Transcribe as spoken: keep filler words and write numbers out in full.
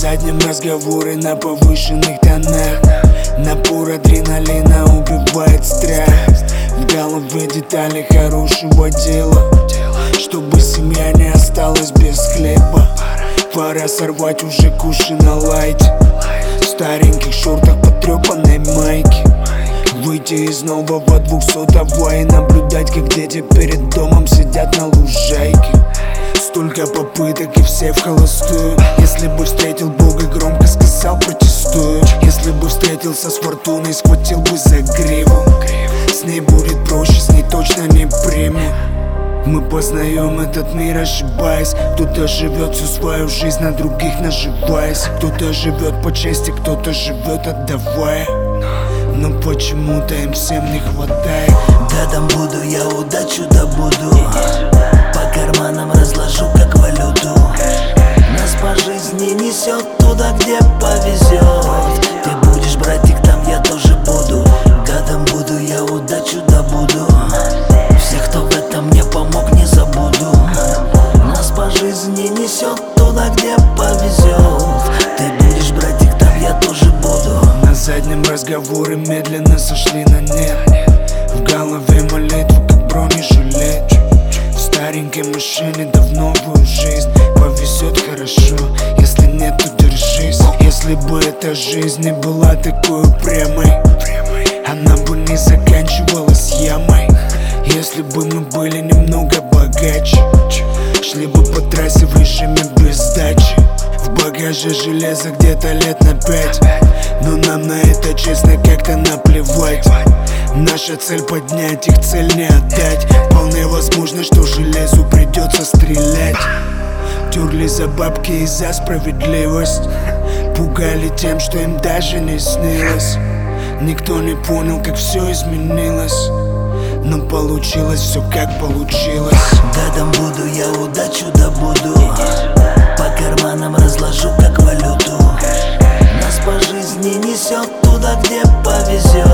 заднем разговоры на повышенных тонах. Напор адреналина убивает страх. В голове детали хорошего дела, чтобы семья не осталась без хлеба. Пора сорвать уже куши на лайте, в стареньких шортах потрепанной майке. Выйти из нового двухсотого и наблюдать, как дети перед домом сидят на лужайке. Столько попыток и все в холостую. Если бы встретил Бога, громко сказал протестую. Если бы встретился с фортуной, схватил бы за гриву. С ней будет проще, с ней точно не приму. Мы познаем этот мир, ошибаясь. Кто-то живет всю свою жизнь, на других наживаясь. Кто-то живет по чести, кто-то живет отдавая. Но почему-то им всем не хватает. Гадом буду, я удачу добуду. По карманам разложу как валюту. Нас по жизни несет туда, где повезет. Ты будешь, братик, там я тоже буду. Гадом буду, я удачу добуду. Всех, кто в этом мне помог, не забуду. Нас по жизни несет туда, где повезет. Ты будешь, братик, там я тоже буду. На заднем разговоры медленно сошли на нет. В голове молитвы, как бронежилет. В старенькой машине да в новую жизнь. Повезет хорошо, если нет, то держись. Если бы эта жизнь не была такой упрямой, она бы не заканчивалась ямой. Если бы мы были немного богаче, шли бы по трассе в режиме без сдачи. В багаже железо где-то лет на пять, но нам на это, честно, как-то наплевать. Наша цель поднять, их цель не отдать. Вполне возможно, что железу придется стрелять. Терли за бабки и за справедливость, пугали тем, что им даже не снилось. Никто не понял, как все изменилось, но получилось все как получилось. Гадом буду, я удачу добуду. По карманам разложу как валюту. Нас по жизни несет туда, где повезет.